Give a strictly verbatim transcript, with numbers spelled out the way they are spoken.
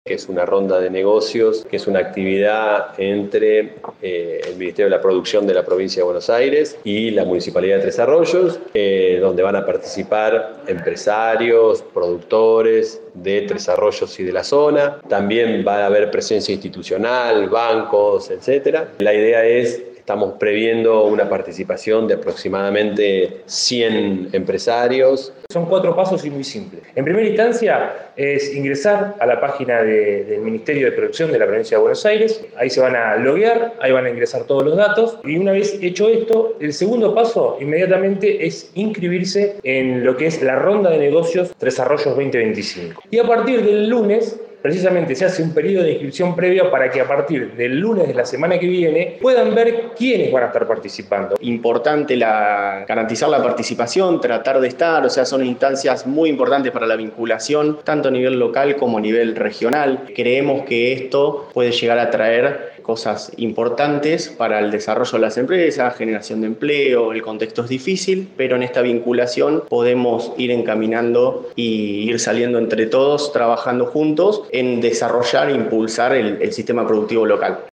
que es una ronda de negocios, que es una actividad entre eh, el Ministerio de la Producción de la Provincia de Buenos Aires y la Municipalidad de Tres Arroyos, eh, donde van a participar empresarios, productores de Tres Arroyos y de la zona. También va a haber presencia institucional, bancos, etcétera. La idea es... Estamos previendo una participación de aproximadamente cien empresarios. Son cuatro pasos y muy simples. En primera instancia es ingresar a la página de, del Ministerio de Producción de la Provincia de Buenos Aires. Ahí se van a loguear, ahí van a ingresar todos los datos. Y una vez hecho esto, el segundo paso inmediatamente es inscribirse en lo que es la ronda de negocios Tres Arroyos veinte veinticinco. Y a partir del lunes, precisamente se hace un periodo de inscripción previo para que a partir del lunes de la semana que viene puedan ver quiénes van a estar participando. Importante la, garantizar la participación, tratar de estar, o sea, son instancias muy importantes para la vinculación, tanto a nivel local como a nivel regional. Creemos que esto puede llegar a traer cosas importantes para el desarrollo de las empresas, generación de empleo. El contexto es difícil, pero en esta vinculación podemos ir encaminando y ir saliendo entre todos, trabajando juntos en desarrollar e impulsar el, el sistema productivo local.